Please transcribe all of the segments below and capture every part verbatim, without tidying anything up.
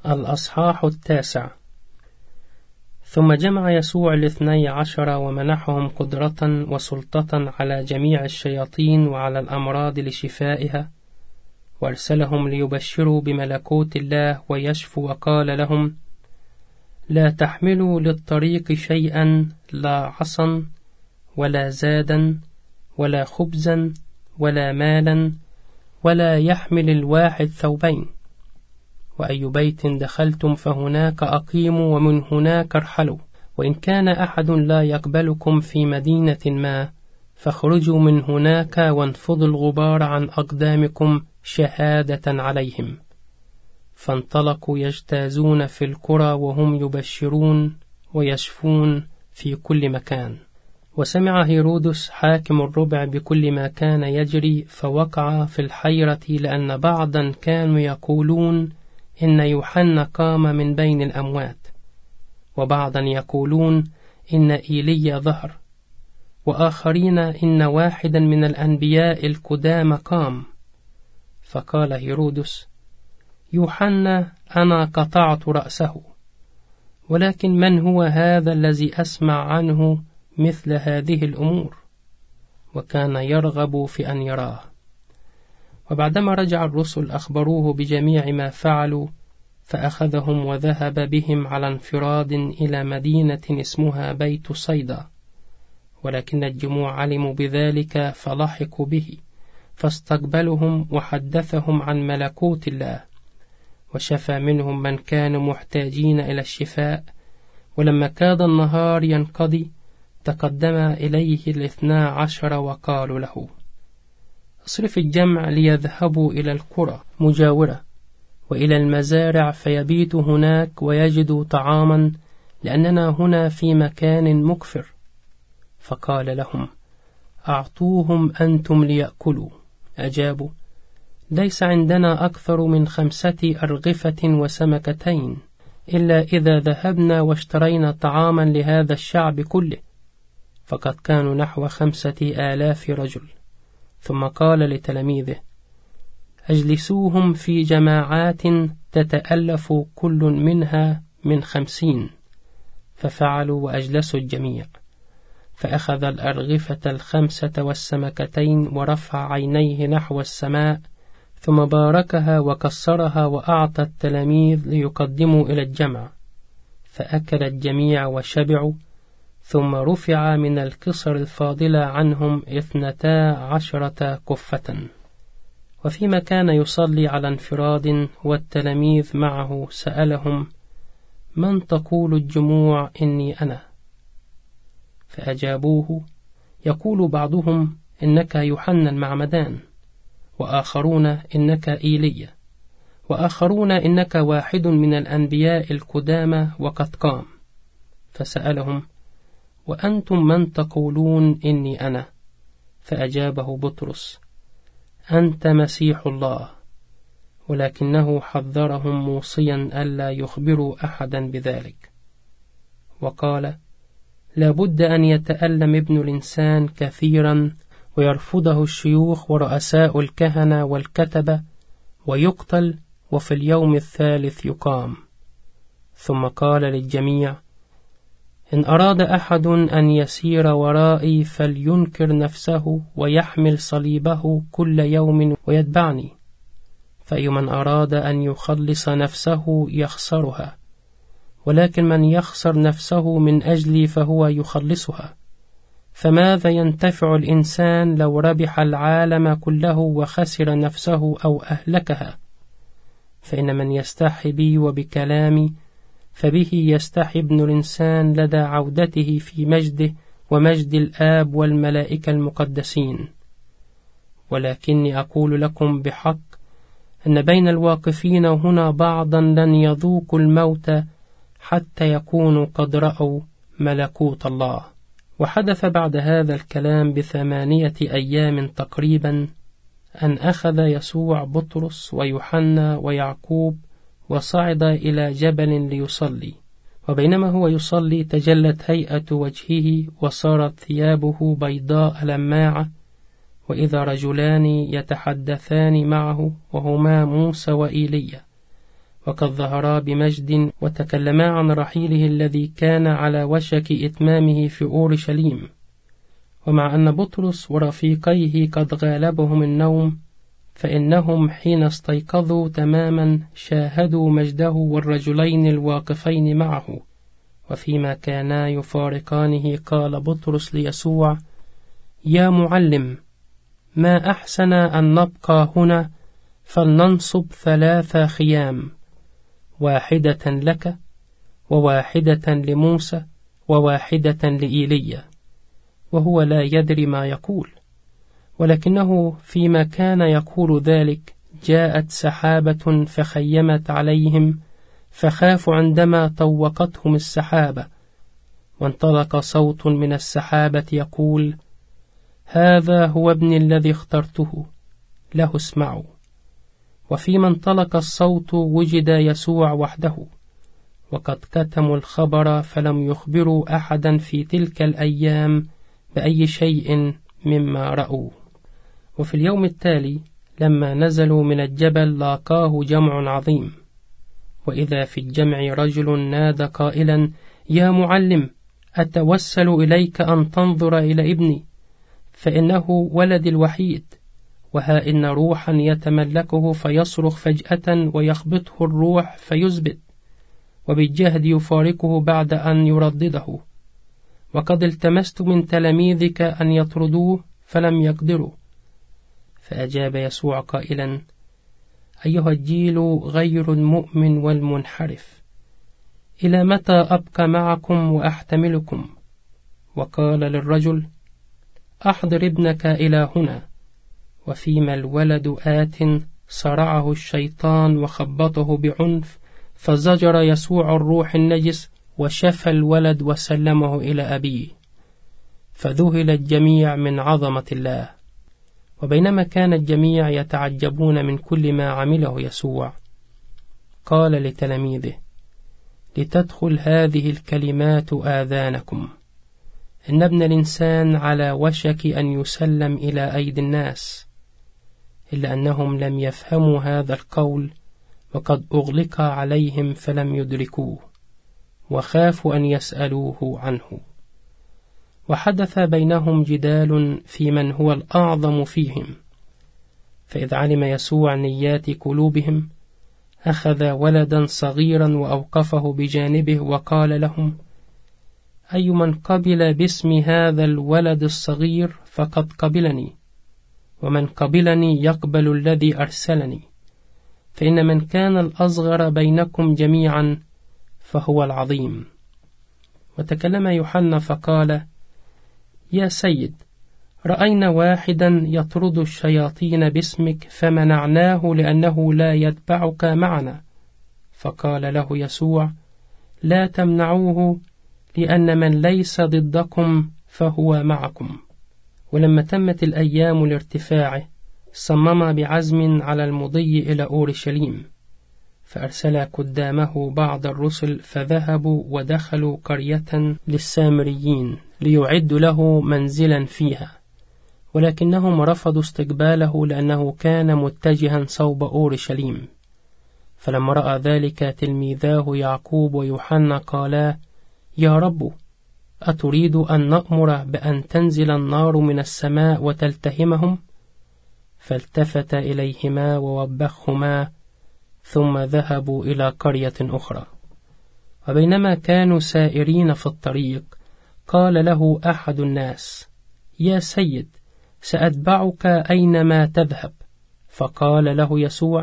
الأصحاح التاسع. ثم جمع يسوع الاثني عشر ومنحهم قدرة وسلطة على جميع الشياطين وعلى الأمراض لشفائها، وارسلهم ليبشروا بملكوت الله ويشفوا، وقال لهم: لا تحملوا للطريق شيئا، لا عصا ولا زادا ولا خبزا ولا مالا، ولا يحمل الواحد ثوبين. وأي بيت دخلتم فهناك أقيموا، ومن هناك ارحلوا. وإن كان أحد لا يقبلكم في مدينة ما، فاخرجوا من هناك وانفضوا الغبار عن أقدامكم شهادة عليهم. فانطلقوا يجتازون في القرى وهم يبشرون ويشفون في كل مكان. وسمع هيرودس حاكم الربع بكل ما كان يجري، فوقع في الحيرة، لأن بعضا كانوا يقولون إن يوحنا قام من بين الأموات، وبعضا يقولون إن إيليا ظهر، وآخرين إن واحدا من الأنبياء القدامى قام. فقال هيرودس: يوحنا أنا قطعت رأسه، ولكن من هو هذا الذي أسمع عنه مثل هذه الأمور؟ وكان يرغب في أن يراه. وبعدما رجع الرسل أخبروه بجميع ما فعلوا، فأخذهم وذهب بهم على انفراد إلى مدينة اسمها بيت صيدا. ولكن الجموع علموا بذلك فلحقوا به، فاستقبلهم وحدثهم عن ملكوت الله، وشفى منهم من كانوا محتاجين إلى الشفاء. ولما كاد النهار ينقضي، تقدم إليه الاثنا عشر وقالوا له: اصرف الجمع ليذهبوا إلى القرى مجاورة وإلى المزارع فيبيتوا هناك ويجدوا طعاما، لأننا هنا في مكان مكفر. فقال لهم: أعطوهم أنتم ليأكلوا. أجابوا: ليس عندنا أكثر من خمسة أرغفة وسمكتين، إلا إذا ذهبنا واشترينا طعاما لهذا الشعب كله. فقد كانوا نحو خمسة آلاف رجل. ثم قال لتلاميذه: أجلسوهم في جماعات تتألف كل منها من خمسين. ففعلوا وأجلسوا الجميع. فأخذ الأرغفة الخمسة والسمكتين ورفع عينيه نحو السماء، ثم باركها وكسرها وأعطى التلاميذ ليقدموا إلى الجمع. فأكل الجميع وشبعوا. ثم رفع من القصر الفاضلة عنهم اثنتا عشرة كفة. وفيما كان يصلي على انفراد والتلاميذ معه، سألهم: من تقول الجموع إني أنا؟ فأجابوه: يقول بعضهم إنك يوحنا المعمدان، وآخرون إنك إيليا، وآخرون إنك واحد من الأنبياء القدامى وقد قام. فسألهم: وأنتم من تقولون إني أنا؟ فأجابه بطرس: أنت مسيح الله. ولكنه حذرهم موصيا ألا يخبروا أحدا بذلك. وقال: لابد أن يتألم ابن الإنسان كثيرا، ويرفضه الشيوخ ورؤساء الكهنة والكتبة، ويقتل، وفي اليوم الثالث يقام. ثم قال للجميع: إن أراد أحد أن يسير ورائي فلينكر نفسه ويحمل صليبه كل يوم ويتبعني. فأي من أراد أن يخلص نفسه يخسرها، ولكن من يخسر نفسه من أجلي فهو يخلصها. فماذا ينتفع الإنسان لو ربح العالم كله وخسر نفسه أو أهلكها؟ فإن من يستحي بي وبكلامي، فبه يستحي ابن الإنسان لدى عودته في مجده ومجد الآب والملائكة المقدسين. ولكني أقول لكم بحق أن بين الواقفين هنا بعضا لن يذوقوا الموت حتى يكونوا قد رأوا ملكوت الله. وحدث بعد هذا الكلام بثمانية أيام تقريبا أن أخذ يسوع بطرس ويوحنا ويعقوب وصعد إلى جبل ليصلي. وبينما هو يصلي تجلت هيئة وجهه وصارت ثيابه بيضاء لماعة، وإذا رجلان يتحدثان معه وهما موسى وإيليا. وقد ظهرا بمجد وتكلما عن رحيله الذي كان على وشك إتمامه في أورشليم. ومع أن بطرس ورفيقيه قد غالبهم النوم، فإنهم حين استيقظوا تماما شاهدوا مجده والرجلين الواقفين معه. وفيما كانا يفارقانه قال بطرس ليسوع: يا معلم، ما أحسن أن نبقى هنا، فلننصب ثلاث خيام، واحدة لك وواحدة لموسى وواحدة لإيليا. وهو لا يدري ما يقول. ولكنه فيما كان يقول ذلك جاءت سحابة فخيمت عليهم، فخافوا عندما طوقتهم السحابة. وانطلق صوت من السحابة يقول: هذا هو ابني الذي اخترته، له اسمعوا. وفيما انطلق الصوت وجد يسوع وحده، وقد كتموا الخبر فلم يخبروا أحدا في تلك الأيام بأي شيء مما رأوا. وفي اليوم التالي لما نزلوا من الجبل لاقاه جمع عظيم، وإذا في الجمع رجل نادى قائلا: يا معلم، أتوسل إليك أن تنظر إلى ابني، فإنه ولدي الوحيد، وها إن روحا يتملكه فيصرخ فجأة ويخبطه الروح فيثبت، وبالجهد يفارقه بعد أن يردده. وقد التمست من تلاميذك أن يطردوه فلم يقدروا. فأجاب يسوع قائلا: أيها الجيل غير المؤمن والمنحرف، إلى متى أبقى معكم وأحتملكم؟ وقال للرجل: أحضر ابنك إلى هنا. وفيما الولد آت صرعه الشيطان وخبطه بعنف، فزجر يسوع الروح النجس وشفى الولد وسلمه إلى أبيه. فذهل الجميع من عظمة الله. وبينما كان الجميع يتعجبون من كل ما عمله يسوع، قال لتلاميذه: لتدخل هذه الكلمات آذانكم، إن ابن الإنسان على وشك أن يسلم إلى أيدي الناس. إلا أنهم لم يفهموا هذا القول، وقد أغلق عليهم فلم يدركوه، وخافوا أن يسألوه عنه. وحدث بينهم جدال في من هو الأعظم فيهم. فإذ علم يسوع نيات قلوبهم، أخذ ولدا صغيرا وأوقفه بجانبه وقال لهم: أي من قبل باسم هذا الولد الصغير فقد قبلني، ومن قبلني يقبل الذي أرسلني. فإن من كان الأصغر بينكم جميعا فهو العظيم. وتكلم يوحنا فقال: يا سيد، رأينا واحدا يطرد الشياطين باسمك فمنعناه لأنه لا يتبعك معنا. فقال له يسوع: لا تمنعوه، لأن من ليس ضدكم فهو معكم. ولما تمت الأيام لارتفاعه، صمم بعزم على المضي إلى أورشليم، فأرسل قدامه بعض الرسل فذهبوا ودخلوا قرية للسامريين ليعدوا له منزلا فيها، ولكنهم رفضوا استقباله لأنه كان متجها صوب أورشليم. فلما رأى ذلك تلميذاه يعقوب ويوحنا قالا: يا رب، أتريد أن نأمر بأن تنزل النار من السماء وتلتهمهم؟ فالتفت إليهما ووبخهما، ثم ذهبوا إلى قرية أخرى. وبينما كانوا سائرين في الطريق، قال له أحد الناس: يا سيد، سأتبعك أينما تذهب. فقال له يسوع: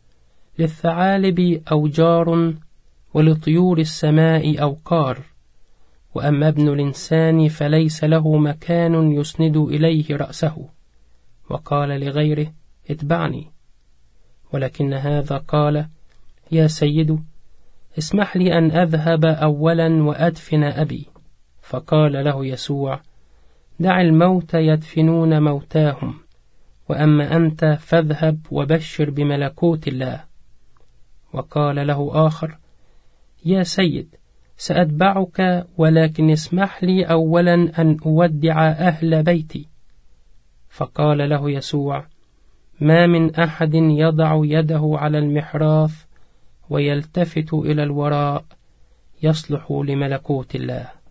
للثعالب أوجار ولطيور السماء أوقار، وأما ابن الإنسان فليس له مكان يسند إليه رأسه. وقال لغيره: اتبعني. ولكن هذا قال: يا سيد، اسمح لي أن أذهب أولا وأدفن أبي. فقال له يسوع: دع الموت يدفنون موتاهم، وأما أنت فاذهب وبشر بملكوت الله. وقال له آخر: يا سيد، سأتبعك، ولكن اسمح لي أولا أن أودع أهل بيتي. فقال له يسوع: ما من أحد يضع يده على المحراث ويلتفت إلى الوراء يصلح لملكوت الله.